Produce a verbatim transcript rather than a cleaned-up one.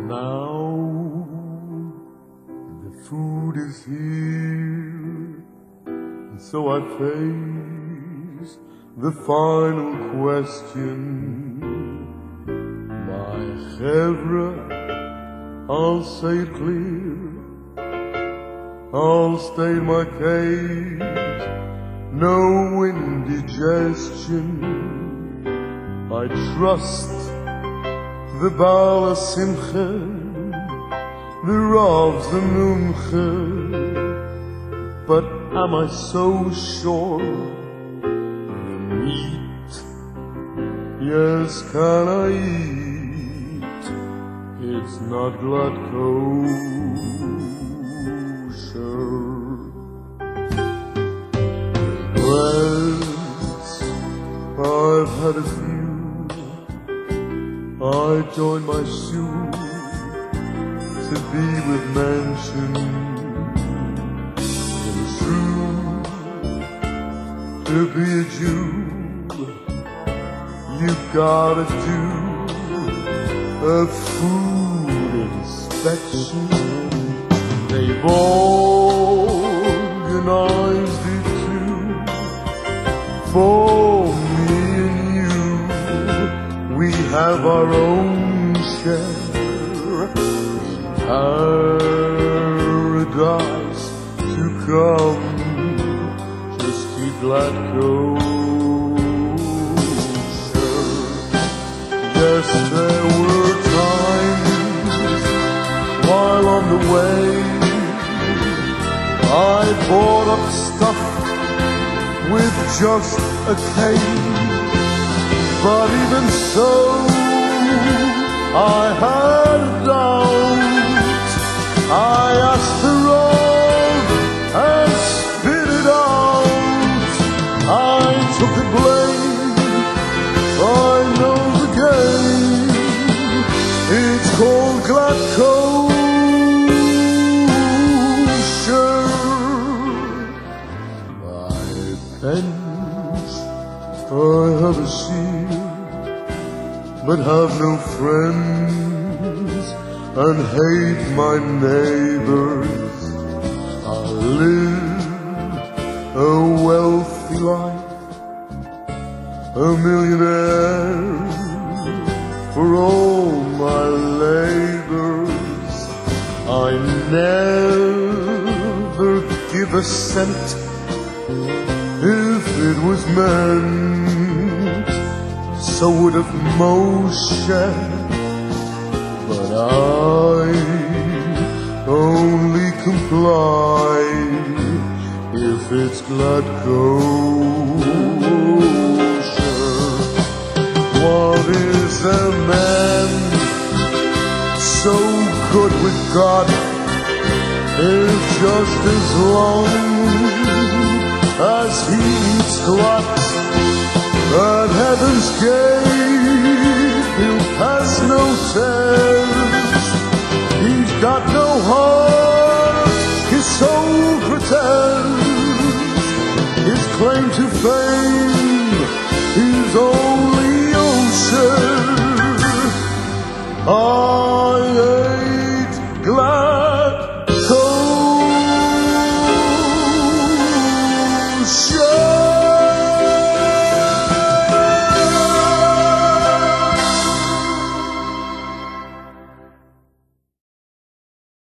Now the food is here, and so I face the final question. My chevra, I'll say it clear, I'll stay in my cage, no indigestion. I trust the Baal Simcha, the Rav Zanuncha, but am I so sure the meat, yes, can I eat? It's not blood kosher. Regrets, I've had a few. I joined my shoe to be with mention. It's true to be a Jew, you gotta do a food inspection. They've organized it too for me and you. We have our own share in paradise to come. Just keep glad kosher. Yes, there were times while on the way I bought up stuff with just a cake. But even so, I had a doubt. I asked the Rav and spit it out. I took the blame, I know the game. It's called glad kosher. I bench, I have a seat, but have no friends and hate my neighbors. I live a wealthy life, a millionaire for all my labors. I never give a cent if it was meant, so would have Moshe, but I only comply if it's glad kosher. What is a man so good with God if just as long as he eats glut at heaven's gate, he'll pass no test.